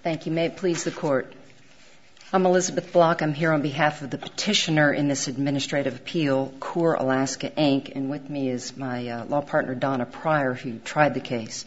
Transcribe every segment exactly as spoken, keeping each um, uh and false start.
Thank you. May it please the Court. I'm Elizabeth Block. I'm here on behalf of the petitioner in this administrative appeal, Coeur Alaska, Incorporated, and with me is my uh, law partner, Donna Pryor, who tried the case.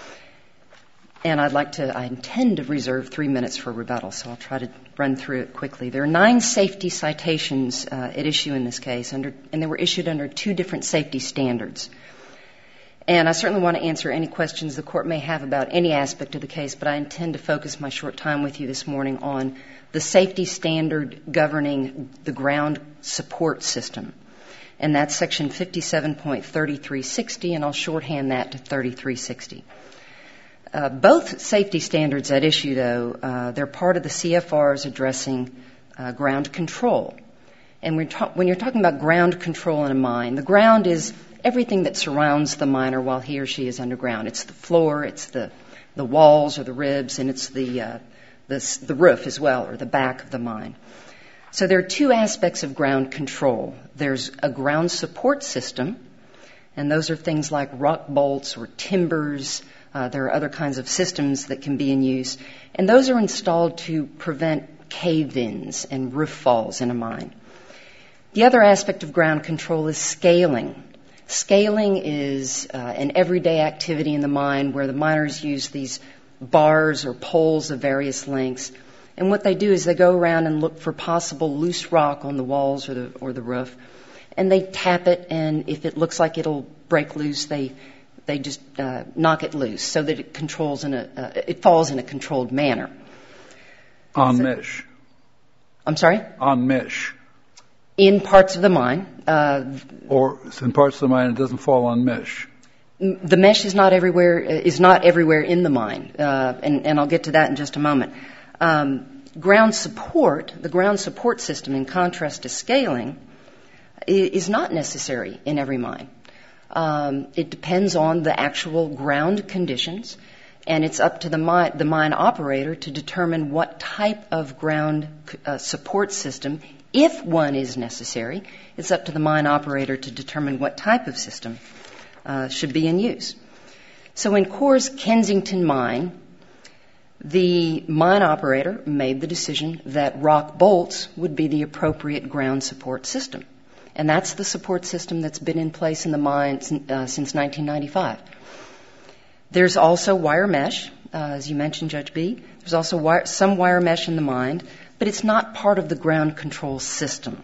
And I'd like to, I intend to reserve three minutes for rebuttal, so I'll try to run through it quickly. There are nine safety citations uh, at issue in this case, under, and they were issued under two different safety standards. And I certainly want to answer any questions the Court may have about any aspect of the case, but I intend to focus my short time with you this morning on the safety standard governing the ground support system. And that's Section fifty-seven point thirty-three sixty, and I'll shorthand that to thirty-three sixty. Uh, both safety standards at issue, though, uh, they're part of the C F Rs addressing uh, ground control. And we're ta- when you're talking about ground control in a mine, the ground is everything that surrounds the miner while he or she is underground. It's the floor, it's the, the walls or the ribs, and it's the, uh, the, the roof as well, or the back of the mine. So there are two aspects of ground control. There's a ground support system, and those are things like rock bolts or timbers. Uh, there are other kinds of systems that can be in use, and those are installed to prevent cave-ins and roof falls in a mine. The other aspect of ground control is scaling. Scaling is uh, an everyday activity in the mine where the miners use these bars or poles of various lengths, and what they do is they go around and look for possible loose rock on the walls or the, or the roof, and they tap it, and if it looks like it'll break loose, they they just uh, knock it loose so that it controls in a uh, it falls in a controlled manner. On so, mesh. I'm sorry? On mesh. In parts of the mine. Uh, or in parts of the mine it doesn't fall on mesh. The mesh is not everywhere is not everywhere in the mine, uh, and, and I'll get to that in just a moment. Um, ground support, the ground support system, in contrast to scaling, is not necessary in every mine. Um, it depends on the actual ground conditions, and it's up to the mine, the mine operator to determine what type of ground uh, support system, if one is necessary. It's up to the mine operator to determine what type of system uh, should be in use. So in Coeur's Kensington mine, the mine operator made the decision that rock bolts would be the appropriate ground support system. And that's the support system that's been in place in the mine uh, since nineteen ninety-five. There's also wire mesh, uh, as you mentioned, Judge B. There's also wire, some wire mesh in the mine, but it's not part of the ground control system.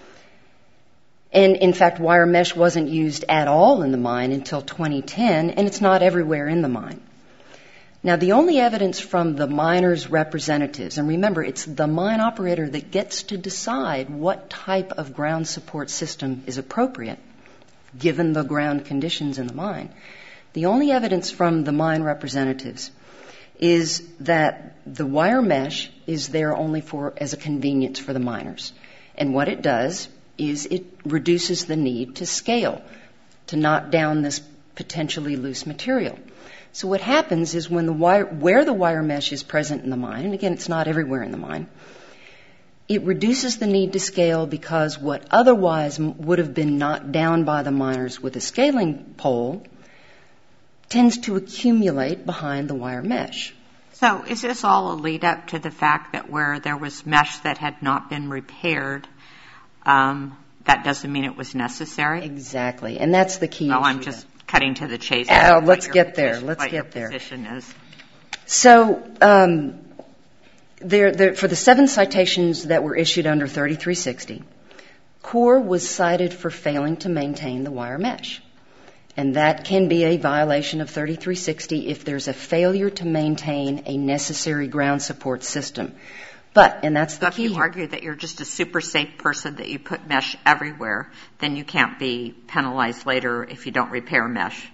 And in fact, wire mesh wasn't used at all in the mine until twenty ten, and it's not everywhere in the mine. Now, the only evidence from the miners' representatives, and remember, it's the mine operator that gets to decide what type of ground support system is appropriate, given the ground conditions in the mine. The only evidence from the mine representatives is that the wire mesh is there only for as a convenience for the miners. And what it does is it reduces the need to scale, to knock down this potentially loose material. So what happens is when the wire, where the wire mesh is present in the mine, and again, it's not everywhere in the mine, it reduces the need to scale because what otherwise would have been knocked down by the miners with a scaling pole tends to accumulate behind the wire mesh. So is this all a lead up to the fact that where there was mesh that had not been repaired, um, that doesn't mean it was necessary? Exactly, and that's the key well, issue. I'm just cutting to the chase. Uh, let's get there. Let's what get your there. Position is. So, um, there, there, for the seven citations that were issued under thirty-three sixty, Coeur was cited for failing to maintain the wire mesh. And that can be a violation of thirty-three sixty if there's a failure to maintain a necessary ground support system. But, and that's the so key. If you argue that you're just a super safe person, that you put mesh everywhere, then you can't be penalized later if you don't repair mesh.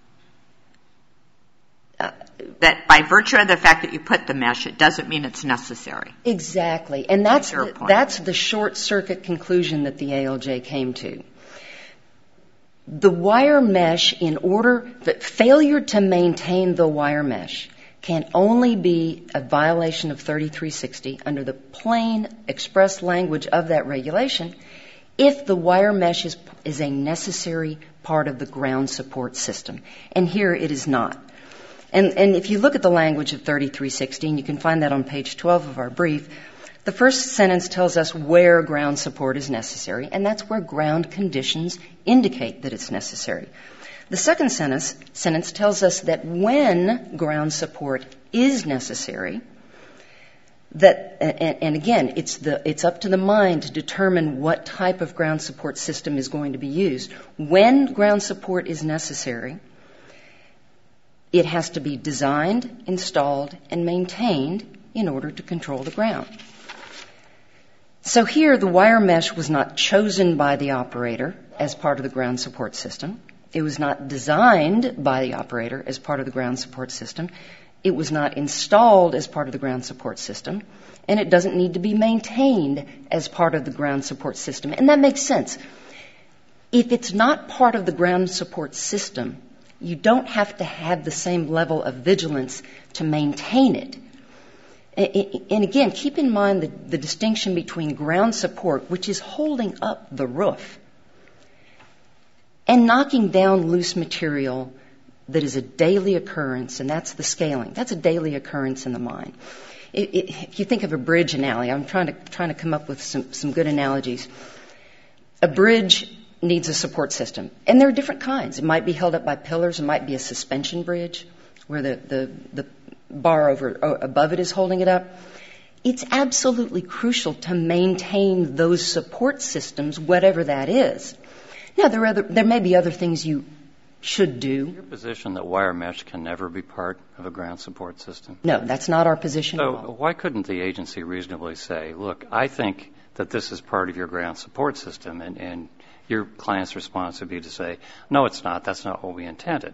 Uh, that by virtue of the fact that you put the mesh, it doesn't mean it's necessary. Exactly. And that's the, that's the short circuit conclusion that the A L J came to. The wire mesh, in order, the failure to maintain the wire mesh can only be a violation of thirty-three sixty under the plain express language of that regulation if the wire mesh is, is a necessary part of the ground support system. And here it is not. And, and if you look at the language of thirty-three sixteen, you can find that on page twelve of our brief. The first sentence tells us where ground support is necessary, and that's where ground conditions indicate that it's necessary. The second sentence, sentence tells us that when ground support is necessary, that, and, and again, it's, the, it's up to the mind to determine what type of ground support system is going to be used. When ground support is necessary, it has to be designed, installed, and maintained in order to control the ground. So here, the wire mesh was not chosen by the operator as part of the ground support system. It was not designed by the operator as part of the ground support system. It was not installed as part of the ground support system. And it doesn't need to be maintained as part of the ground support system. And that makes sense. If it's not part of the ground support system, you don't have to have the same level of vigilance to maintain it. And again, keep in mind the, the distinction between ground support, which is holding up the roof, and knocking down loose material that is a daily occurrence, and that's the scaling. That's a daily occurrence in the mine. It, it, if you think of a bridge analogy, I'm trying to, trying to come up with some, some good analogies. A bridge needs a support system, and there are different kinds. It might be held up by pillars. It might be a suspension bridge where the, the, the bar over above it is holding it up. It's absolutely crucial to maintain those support systems, whatever that is. Now, there, are other, there may be other things you should do. Your position that wire mesh can never be part of a ground support system? No, that's not our position so at all. Why couldn't the agency reasonably say, look, I think that this is part of your ground support system, and, and your client's response would be to say, no, it's not. That's not what we intended.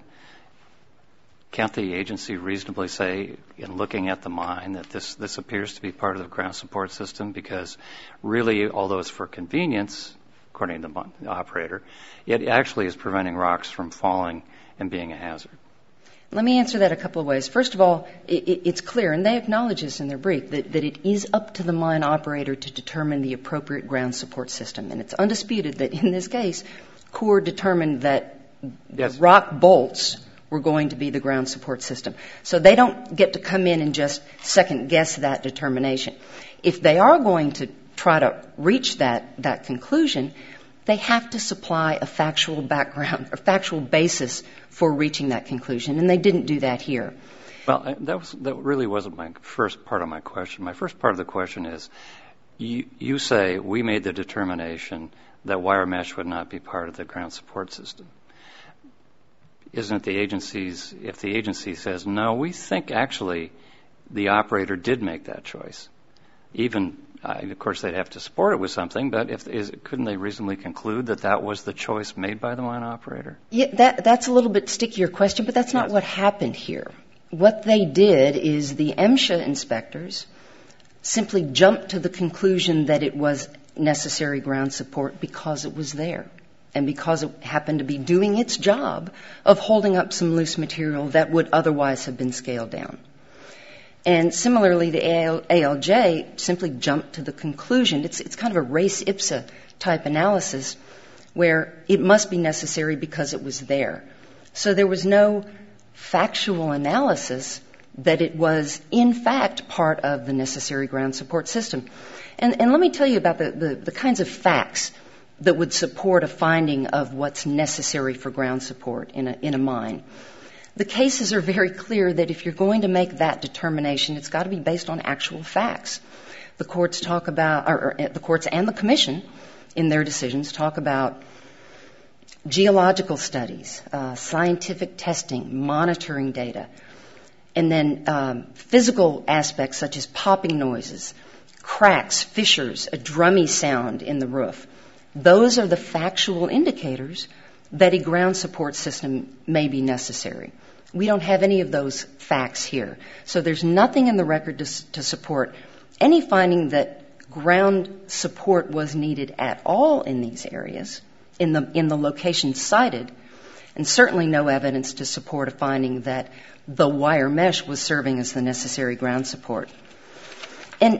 Can't the agency reasonably say, in looking at the mine, that this, this appears to be part of the ground support system because really, although it's for convenience, according to the operator, it actually is preventing rocks from falling and being a hazard? Let me answer that a couple of ways. First of all, it, it, it's clear, and they acknowledge this in their brief, that, that it is up to the mine operator to determine the appropriate ground support system. And it's undisputed that in this case, Coeur determined that yes. the rock bolts were going to be the ground support system. So they don't get to come in and just second guess that determination. If they are going to try to reach that, that conclusion, they have to supply a factual background, a factual basis for reaching that conclusion, and they didn't do that here. Well, that was that really wasn't my first part of my question. My first part of the question is, you, you say we made the determination that wire mesh would not be part of the ground support system. Isn't it the agency's, if the agency says, no, we think actually the operator did make that choice, even Uh, of course, they'd have to support it with something, but if, is, couldn't they reasonably conclude that that was the choice made by the mine operator? Yeah, that, that's a little bit stickier question, but that's not yes. what happened here. What they did is the MSHA inspectors simply jumped to the conclusion that it was necessary ground support because it was there and because it happened to be doing its job of holding up some loose material that would otherwise have been scaled down. And similarly, the A L J simply jumped to the conclusion. It's, it's kind of a res ipsa type analysis where it must be necessary because it was there. So there was no factual analysis that it was, in fact, part of the necessary ground support system. And, and let me tell you about the, the, the kinds of facts that would support a finding of what's necessary for ground support in a, in a mine. The cases are very clear that if you're going to make that determination, it's got to be based on actual facts. The courts talk about, or, or the courts and the commission in their decisions talk about geological studies, uh, scientific testing, monitoring data, and then um, physical aspects such as popping noises, cracks, fissures, a drummy sound in the roof. Those are the factual indicators that a ground support system may be necessary. We don't have any of those facts here. So there's nothing in the record to, to support any finding that ground support was needed at all in these areas, in the, in the locations cited, and certainly no evidence to support a finding that the wire mesh was serving as the necessary ground support. And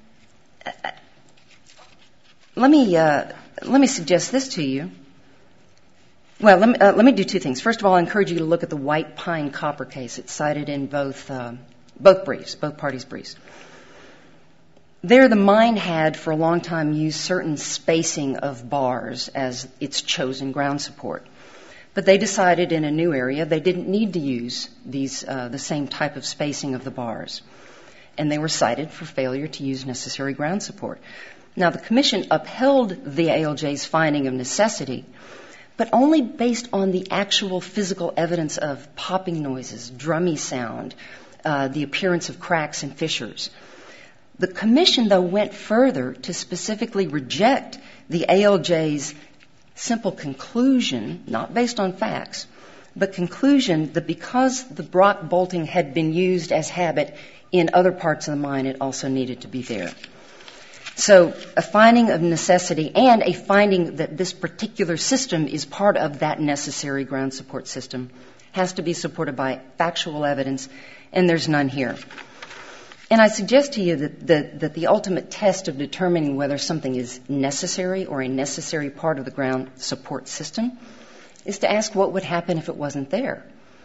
uh, let me, uh, let me suggest this to you. Well, let me, uh, let me do two things. First of all, I encourage you to look at the White Pine Copper case. It's cited in both, uh, both briefs, both parties' briefs. There, the mine had for a long time used certain spacing of bars as its chosen ground support. But they decided in a new area they didn't need to use these, uh, the same type of spacing of the bars. And they were cited for failure to use necessary ground support. Now, the Commission upheld the A L J's finding of necessity, but only based on the actual physical evidence of popping noises, drummy sound, uh, the appearance of cracks and fissures. The Commission, though, went further to specifically reject the A L J's simple conclusion, not based on facts, but conclusion that because the rock bolting had been used as habit in other parts of the mine, it also needed to be there. So a finding of necessity and a finding that this particular system is part of that necessary ground support system has to be supported by factual evidence, and there's none here. And I suggest to you that, that, that the ultimate test of determining whether something is necessary or a necessary part of the ground support system is to ask what would happen if it wasn't there.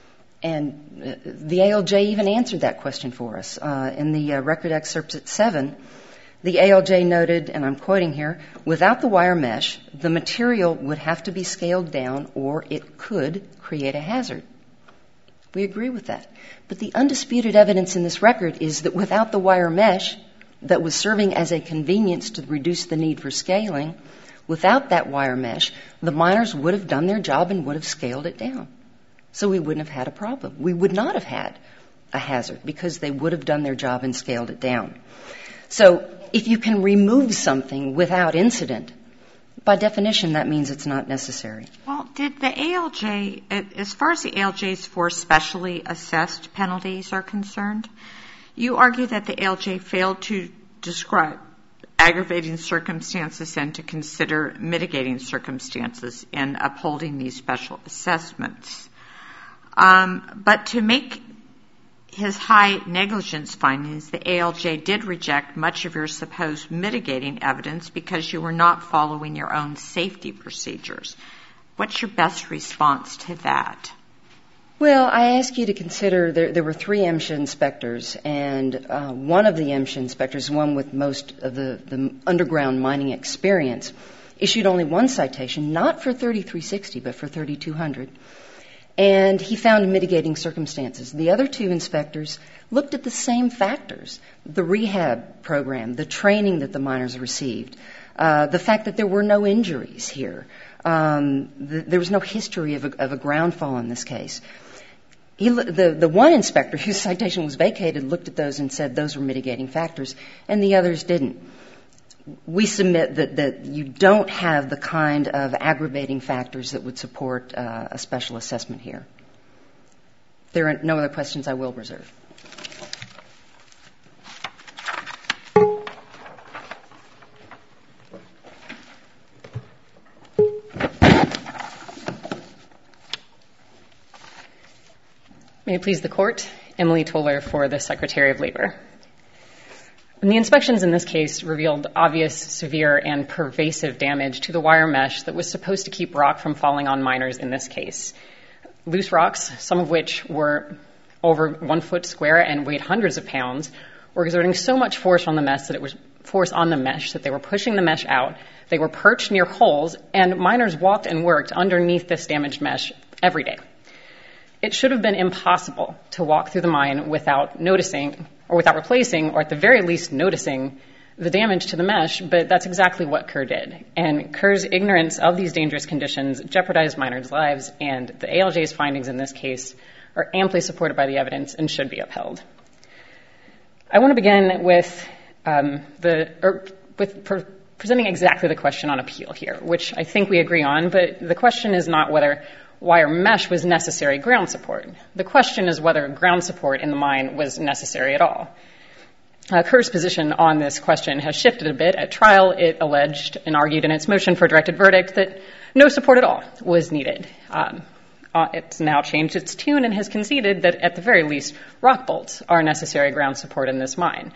And uh, the A L J even answered that question for us. Uh, in the uh, record excerpts at seven, the A L J noted, and I'm quoting here, without the wire mesh, the material would have to be scaled down or it could create a hazard. We agree with that. But the undisputed evidence in this record is that without the wire mesh that was serving as a convenience to reduce the need for scaling, without that wire mesh, the miners would have done their job and would have scaled it down. So we wouldn't have had a problem. We would not have had a hazard because they would have done their job and scaled it down. So if you can remove something without incident, by definition, that means it's not necessary. Well, did the A L J, as far as the A L J's four specially assessed penalties are concerned, you argue that the A L J failed to describe aggravating circumstances and to consider mitigating circumstances in upholding these special assessments. Um, but to make his high negligence findings, the A L J did reject much of your supposed mitigating evidence because you were not following your own safety procedures. What's your best response to that? Well, I ask you to consider there, there were three MSHA inspectors, and uh, one of the MSHA inspectors, one with most of the, the underground mining experience, issued only one citation, not for thirty-three sixty, but for thirty-two hundred. And he found mitigating circumstances. The other two inspectors looked at the same factors, the rehab program, the training that the miners received, uh, the fact that there were no injuries here. Um, the, there was no history of a, of a ground fall in this case. He, the, the one inspector whose citation was vacated looked at those and said those were mitigating factors, and the others didn't. We submit that, that you don't have the kind of aggravating factors that would support uh, a special assessment here. If there are no other questions, I will reserve. May it please the Court, Emily Toller for the Secretary of Labor. And the inspections in this case revealed obvious, severe, and pervasive damage to the wire mesh that was supposed to keep rock from falling on miners in this case. Loose rocks, some of which were over one foot square and weighed hundreds of pounds, were exerting so much force on the mesh that it was force on the mesh that they were pushing the mesh out. They were perched near holes, and miners walked and worked underneath this damaged mesh every day. It should have been impossible to walk through the mine without noticing, or without replacing, or at the very least noticing the damage to the mesh, but that's exactly what Kerr did. And Kerr's ignorance of these dangerous conditions jeopardized miners' lives, and the A L J's findings in this case are amply supported by the evidence and should be upheld. I want to begin with um, the, or with pre- presenting exactly the question on appeal here, which I think we agree on, but the question is not whether wire mesh was necessary ground support. The question is whether ground support in the mine was necessary at all. Uh, Kerr's position on this question has shifted a bit. At trial, it alleged and argued in its motion for directed verdict that no support at all was needed. Um, uh, it's now changed its tune and has conceded that at the very least, rock bolts are necessary ground support in this mine.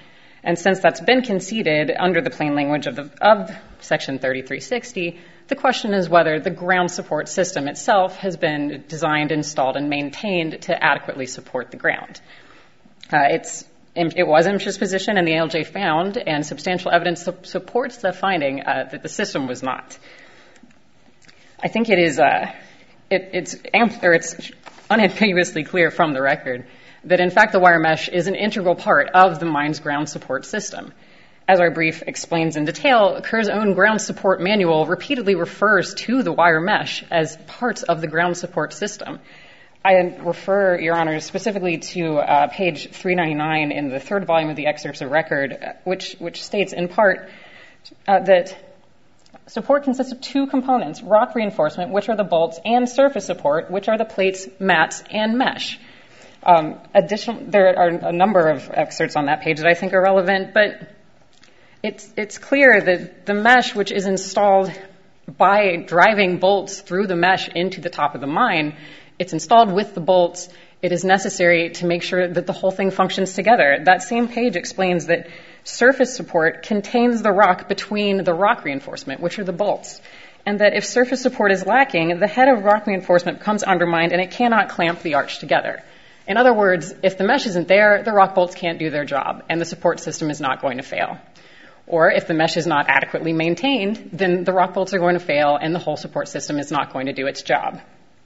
And since that's been conceded under the plain language of, the, of Section thirty-three sixty, the question is whether the ground support system itself has been designed, installed, and maintained to adequately support the ground. Uh, it's, it was IMSHA's position, and the A L J found, and substantial evidence su- supports the finding uh, that the system was not. I think it is uh, it, it's, amp- or it's unambiguously clear from the record that, in fact, the wire mesh is an integral part of the mine's ground support system. As our brief explains in detail, Kerr's own ground support manual repeatedly refers to the wire mesh as parts of the ground support system. I refer, Your Honor, specifically to uh, page three ninety-nine in the third volume of the excerpts of record, which, which states in part uh, that support consists of two components, rock reinforcement, which are the bolts, and surface support, which are the plates, mats, and mesh. Um, additional, there are a number of excerpts on that page that I think are relevant, but it's, it's clear that the mesh, which is installed by driving bolts through the mesh into the top of the mine, it's installed with the bolts. It is necessary to make sure that the whole thing functions together. That same page explains that surface support contains the rock between the rock reinforcement, which are the bolts, and that if surface support is lacking, the head of rock reinforcement becomes undermined and it cannot clamp the arch together. In other words, if the mesh isn't there, the rock bolts can't do their job, and the support system is not going to fail. Or if the mesh is not adequately maintained, then the rock bolts are going to fail, and the whole support system is not going to do its job.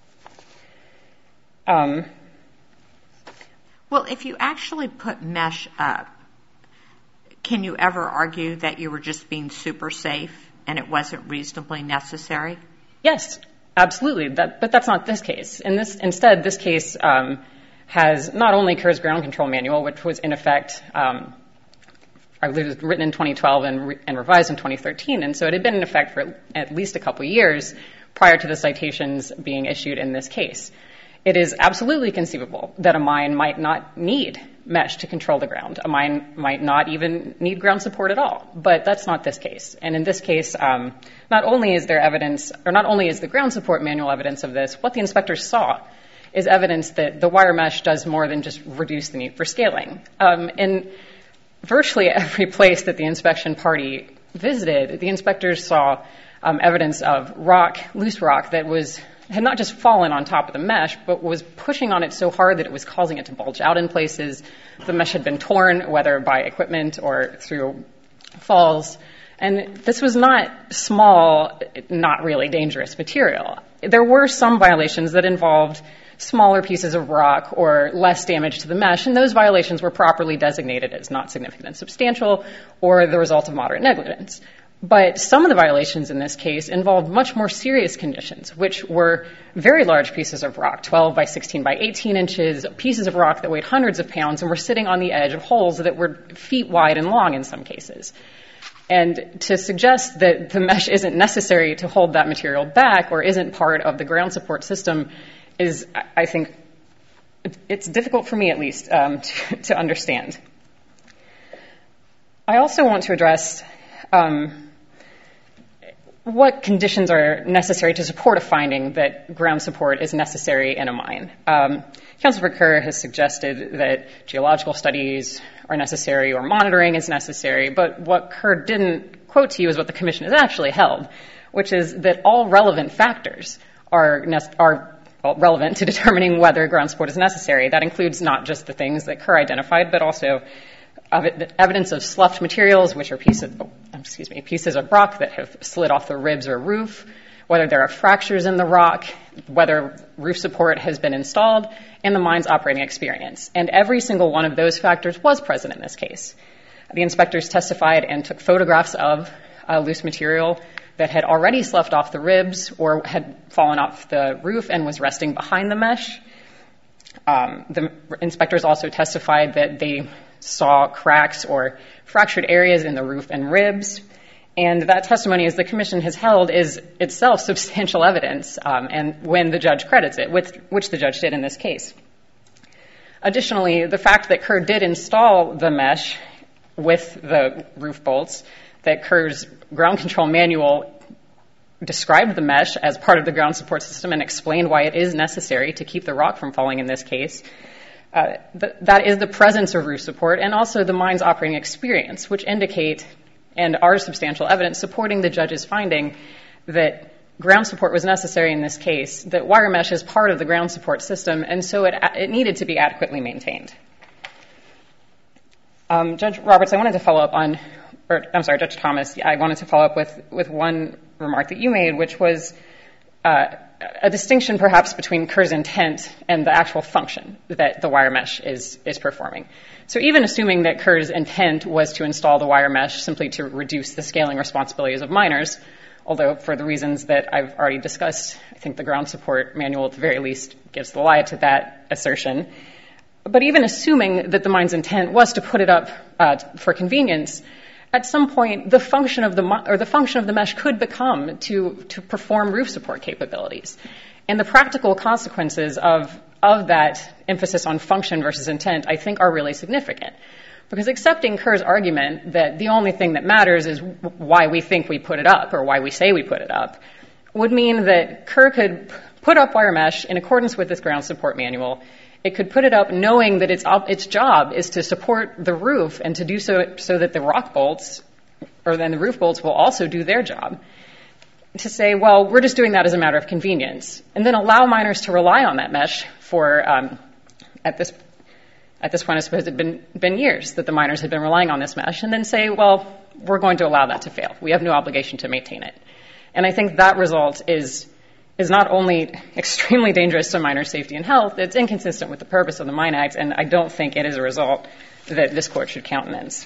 Um, well, if you actually put mesh up, can you ever argue that you were just being super safe and it wasn't reasonably necessary? Yes, absolutely. That, but that's not this case. In this, instead, this case um, has not only Kerr's ground control manual, which was in effect, um, I believe it was written in twenty twelve and, re- and revised in twenty thirteen, and so it had been in effect for at least a couple of years prior to the citations being issued in this case. It is absolutely conceivable that a mine might not need mesh to control the ground. A mine might not even need ground support at all, but that's not this case. And in this case, um, not only is there evidence, or not only is the ground support manual evidence of this, what the inspectors saw is evidence that the wire mesh does more than just reduce the need for scaling. Um, in virtually every place that the inspection party visited, the inspectors saw um, evidence of rock, loose rock, that was had not just fallen on top of the mesh, but was pushing on it so hard that it was causing it to bulge out in places. The mesh had been torn, whether by equipment or through falls. And this was not small, not really dangerous material. There were some violations that involved smaller pieces of rock or less damage to the mesh, and those violations were properly designated as not significant and substantial or the result of moderate negligence. But some of the violations in this case involved much more serious conditions, which were very large pieces of rock, twelve by sixteen by eighteen inches, pieces of rock that weighed hundreds of pounds and were sitting on the edge of holes that were feet wide and long in some cases. And to suggest that the mesh isn't necessary to hold that material back or isn't part of the ground support system is, I think, it's difficult for me at least um, to, to understand. I also want to address um, what conditions are necessary to support a finding that ground support is necessary in a mine. Um, Council for Kerr has suggested that geological studies are necessary or monitoring is necessary, but what Kerr didn't quote to you is what the Commission has actually held, which is that all relevant factors are, are well, relevant to determining whether ground support is necessary. That includes not just the things that Kerr identified, but also evidence of sloughed materials, which are pieces, oh, excuse me, pieces of rock that have slid off the ribs or roof, whether there are fractures in the rock, whether roof support has been installed, and the mine's operating experience. And every single one of those factors was present in this case. The inspectors testified and took photographs of uh, loose material that had already sloughed off the ribs or had fallen off the roof and was resting behind the mesh. Um, the inspectors also testified that they saw cracks or fractured areas in the roof and ribs. And that testimony, as the Commission has held, is itself substantial evidence, um, and when the judge credits it, with, which the judge did in this case. Additionally, the fact that Kerr did install the mesh with the roof bolts, that Kerr's ground control manual described the mesh as part of the ground support system and explained why it is necessary to keep the rock from falling in this case, Uh, th- that is the presence of roof support and also the mine's operating experience, which indicate and are substantial evidence supporting the judge's finding that ground support was necessary in this case, that wire mesh is part of the ground support system, and so it, it needed to be adequately maintained. Um, Judge Roberts, I wanted to follow up on, or I'm sorry, Judge Thomas, I wanted to follow up with, with one remark that you made, which was uh, a distinction perhaps between Kerr's intent and the actual function that the wire mesh is, is performing. So even assuming that Kerr's intent was to install the wire mesh simply to reduce the scaling responsibilities of miners, although for the reasons that I've already discussed, I think the ground support manual at the very least gives the lie to that assertion. But even assuming that the mine's intent was to put it up uh, for convenience, at some point the function of the or the function of the mesh could become to to perform roof support capabilities, and the practical consequences of of that emphasis on function versus intent, I think, are really significant. Because accepting Kerr's argument that the only thing that matters is why we think we put it up or why we say we put it up would mean that Kerr could put up wire mesh in accordance with this ground support manual. It could put it up knowing that its its job is to support the roof and to do so so that the rock bolts or then the roof bolts will also do their job. To say, well, we're just doing that as a matter of convenience, and then allow miners to rely on that mesh for, um, at this at this point, I suppose it had been, been years that the miners had been relying on this mesh, and then say, well, we're going to allow that to fail. We have no obligation to maintain it. And I think that result is is not only extremely dangerous to miner safety and health, it's inconsistent with the purpose of the Mine Act, and I don't think it is a result that this court should countenance.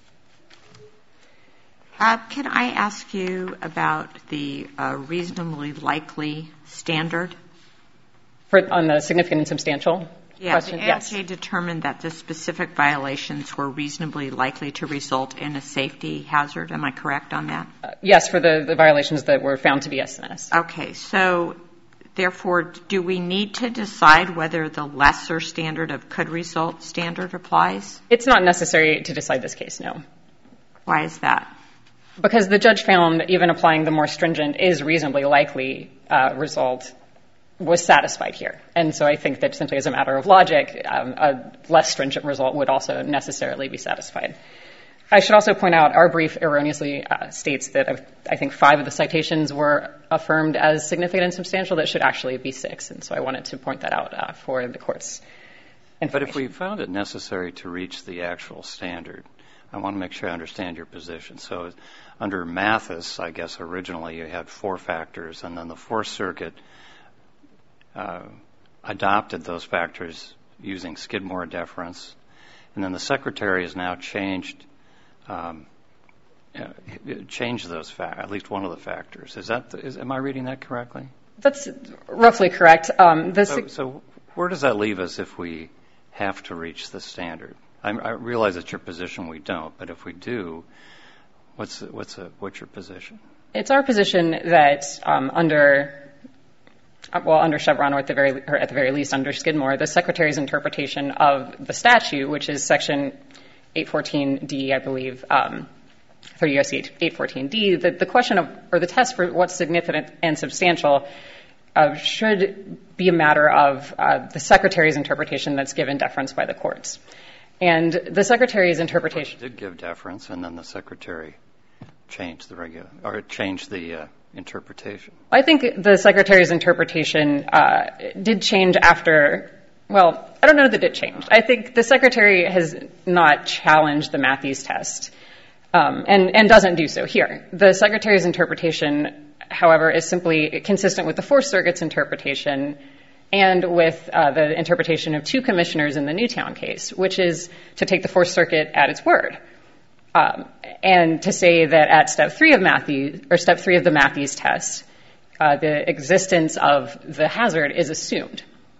Uh, can I ask you about the uh, reasonably likely standard? For, on the significant and substantial yeah, question? The A L J yes. determined that the specific violations were reasonably likely to result in a safety hazard. Am I correct on that? Uh, yes, for the, the violations that were found to be S N S. Okay, so therefore, do we need to decide whether the lesser standard of could result standard applies? It's not necessary to decide this case, no. Why is that? Because the judge found that even applying the more stringent is reasonably likely uh, result was satisfied here. And so I think that simply as a matter of logic, um, a less stringent result would also necessarily be satisfied. I should also point out our brief erroneously uh, states that uh, I think five of the citations were affirmed as significant and substantial. That should actually be six. And so I wanted to point that out uh, for the court's information. But if we found it necessary to reach the actual standard, I want to make sure I understand your position. So under Mathis, I guess originally you had four factors, and then the Fourth Circuit uh, adopted those factors using Skidmore deference, and then the Secretary has now changed um, uh, changed those fa- at least one of the factors. Is that the, is, am I reading that correctly? That's roughly correct. Um, the so, so where does that leave us if we have to reach the standard? I, I realize it's your position we don't, but if we do, what's what's a, what's your position? It's our position that um, under well under Chevron or at the very or at the very least under Skidmore, the Secretary's interpretation of the statute, which is Section eight fourteen D, I believe, um, thirty U S C eight fourteen D, the, the question of or the test for what's significant and substantial uh, should be a matter of uh, the Secretary's interpretation that's given deference by the courts. And the Secretary's interpretation did give deference, and then the Secretary changed the regular or changed the uh, interpretation. I think the Secretary's interpretation uh, did change after. Well, I don't know that it changed. I think the Secretary has not challenged the Matthews test, um, and and doesn't do so here. The Secretary's interpretation, however, is simply consistent with the Fourth Circuit's interpretation and with uh, the interpretation of two commissioners in the Newtown case, which is to take the Fourth Circuit at its word, um, and to say that at step three of Matthews or step three of the Matthews test, uh, the existence of the hazard is assumed,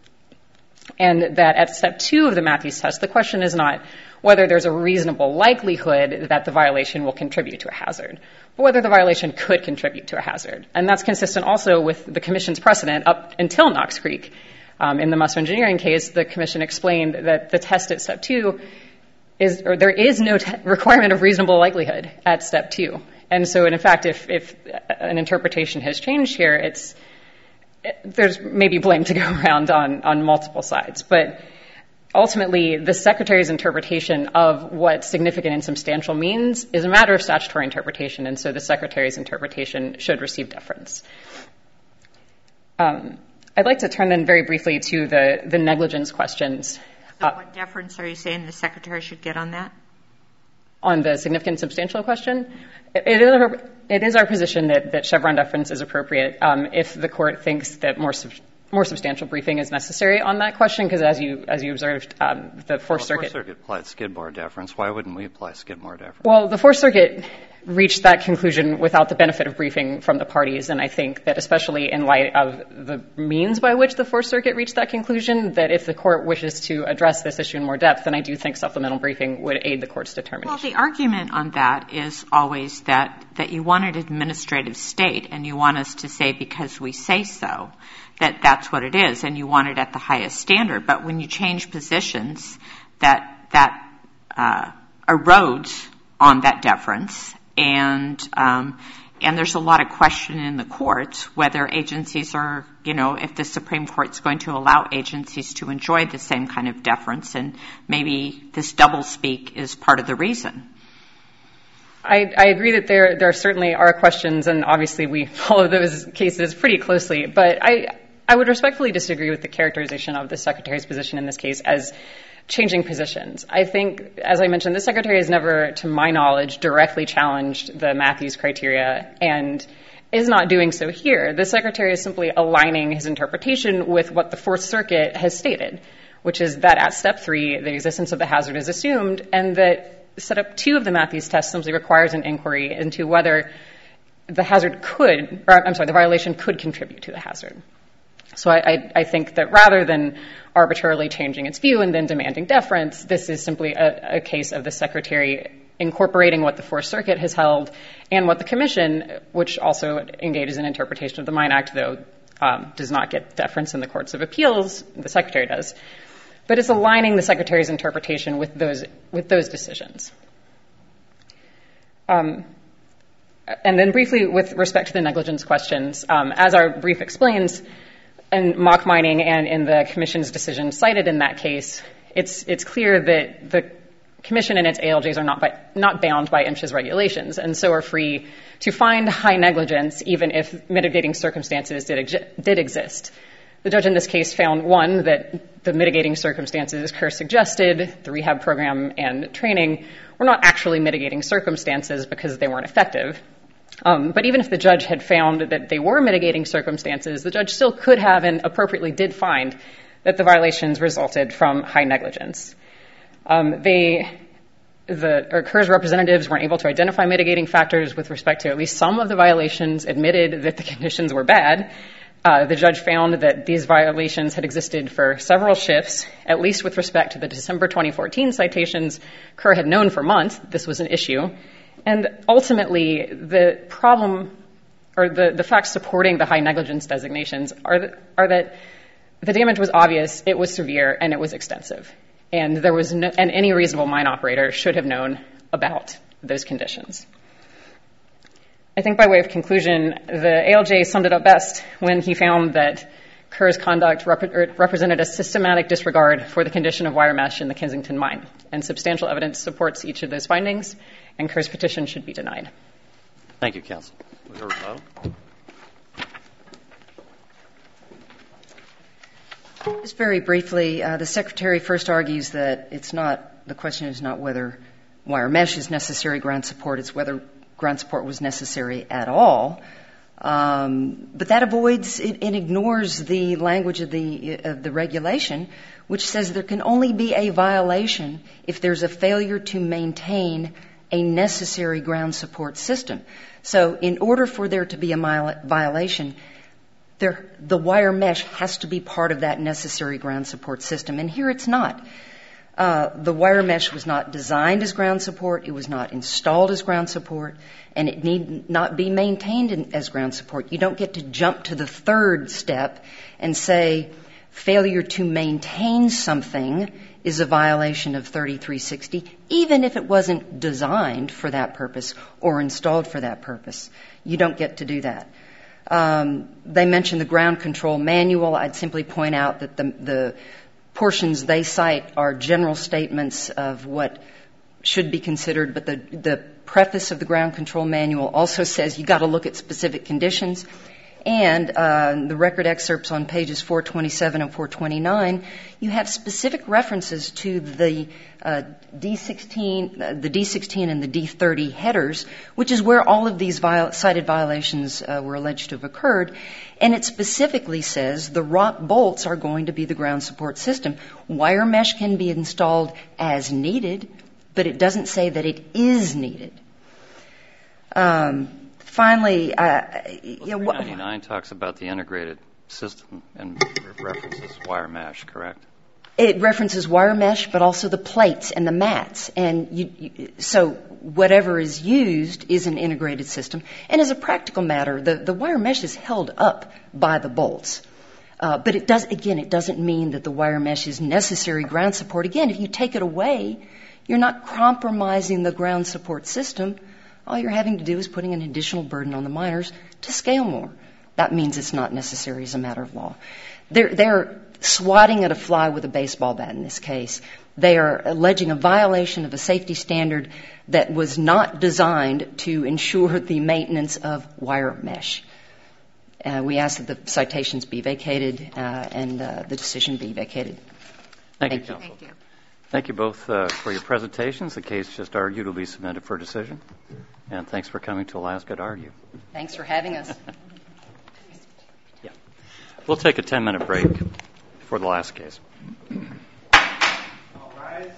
and that at step two of the Matthews test, the question is not whether there's a reasonable likelihood that the violation will contribute to a hazard, but whether the violation could contribute to a hazard. And that's consistent also with the Commission's precedent up until Knox Creek. Um, in the Musser Engineering case, the Commission explained that the test at step two is, or there is no te- requirement of reasonable likelihood at step two. And so, in fact, if, if an interpretation has changed here, it's, it, there's maybe blame to go around on, on multiple sides. But ultimately, the Secretary's interpretation of what significant and substantial means is a matter of statutory interpretation, and so the Secretary's interpretation should receive deference. Um, I'd like to turn then very briefly to the, the negligence questions. So what deference are you saying the Secretary should get on that? On the significant and substantial question, it is our, it is our position that, that Chevron deference is appropriate um, if the court thinks that more sub, more substantial briefing is necessary on that question, because as you as you observed, um, the Fourth well, Circuit... The Fourth Circuit applied Skidmore deference. Why wouldn't we apply Skidmore deference? Well, the Fourth Circuit reached that conclusion without the benefit of briefing from the parties, and I think that especially in light of the means by which the Fourth Circuit reached that conclusion, that if the court wishes to address this issue in more depth, then I do think supplemental briefing would aid the court's determination. Well, the argument on that is always that, that you want an administrative state, and you want us to say because we say so, that that's what it is, and you want it at the highest standard. But when you change positions, that that uh, erodes on that deference, and um, and there's a lot of question in the courts whether agencies are, you know, if the Supreme Court's going to allow agencies to enjoy the same kind of deference, and maybe this doublespeak is part of the reason. I, I agree that there there certainly are questions, and obviously we follow those cases pretty closely. But I I would respectfully disagree with the characterization of the Secretary's position in this case as changing positions. I think, as I mentioned, the Secretary has never, to my knowledge, directly challenged the Matthews criteria and is not doing so here. The Secretary is simply aligning his interpretation with what the Fourth Circuit has stated, which is that at step three, the existence of the hazard is assumed, and that step two of the Matthews test simply requires an inquiry into whether the hazard could, or I'm sorry, the violation could contribute to the hazard. So I, I, I think that rather than arbitrarily changing its view and then demanding deference, this is simply a, a case of the Secretary incorporating what the Fourth Circuit has held and what the Commission, which also engages in interpretation of the Mine Act, though um, does not get deference in the courts of appeals, the Secretary does, but it's aligning the Secretary's interpretation with those with those decisions. Um, and then briefly, with respect to the negligence questions, um, as our brief explains, in mock mining and in the Commission's decision cited in that case, it's it's clear that the Commission and its A L Js are not by, not bound by MSHA's regulations, and so are free to find high negligence even if mitigating circumstances did, exi- did exist. The judge in this case found, one, that the mitigating circumstances Kerr suggested, the rehab program and training, were not actually mitigating circumstances because they weren't effective. Um, but even if the judge had found that they were mitigating circumstances, the judge still could have and appropriately did find that the violations resulted from high negligence. Um, they, the, or Kerr's representatives weren't able to identify mitigating factors with respect to at least some of the violations, admitted that the conditions were bad. Uh, the judge found that these violations had existed for several shifts, at least with respect to the December twenty fourteen citations. Kerr had known for months this was an issue. And ultimately, the problem, or the, the facts supporting the high negligence designations are that, are that the damage was obvious, it was severe, and it was extensive. And there was no, and any reasonable mine operator should have known about those conditions. I think by way of conclusion, the A L J summed it up best when he found that Kerr's conduct rep- represented a systematic disregard for the condition of wire mesh in the Kensington mine, and substantial evidence supports each of those findings, and Kerr's petition should be denied. Thank you, counsel. Just very briefly, uh, the Secretary first argues that it's not, the question is not whether wire mesh is necessary ground support, it's whether ground support was necessary at all. Um, but that avoids, it, it ignores the language of the, of the regulation, which says there can only be a violation if there's a failure to maintain a necessary ground support system. So in order for there to be a violation, there, the wire mesh has to be part of that necessary ground support system. And here it's not. Uh, the wire mesh was not designed as ground support, it was not installed as ground support, and it need not be maintained in, as ground support. You don't get to jump to the third step and say failure to maintain something is a violation of thirty-three sixty, even if it wasn't designed for that purpose or installed for that purpose. You don't get to do that. Um, they mentioned the ground control manual. I'd simply point out that the, the portions they cite are general statements of what should be considered, but the, the preface of the ground control manual also says you got to look at specific conditions. And uh, the record excerpts on pages four twenty-seven and four twenty-nine, you have specific references to the uh, D sixteen, uh, the D sixteen and the D thirty headers, which is where all of these viol- cited violations uh, were alleged to have occurred. And it specifically says the rock bolts are going to be the ground support system. Wire mesh can be installed as needed, but it doesn't say that it is needed. Um, Finally, uh, you know, well, three ninety-nine talks about the integrated system and references wire mesh, correct? It references wire mesh, but also the plates and the mats. And you, you, so whatever is used is an integrated system. And as a practical matter, the, the wire mesh is held up by the bolts. Uh, but it does, again, it doesn't mean that the wire mesh is necessary ground support. Again, if you take it away, you're not compromising the ground support system. All you're having to do is putting an additional burden on the miners to scale more. That means it's not necessary as a matter of law. They're, they're swatting at a fly with a baseball bat in this case. They are alleging a violation of a safety standard that was not designed to ensure the maintenance of wire mesh. Uh, we ask that the citations be vacated uh, and uh, the decision be vacated. Thank, Thank you, you. Counsel. Thank you. Thank you both uh, for your presentations. The case just argued will be submitted for decision. And thanks for coming to Alaska to argue. Thanks for having us. Yeah. We'll take a ten-minute break for the last case.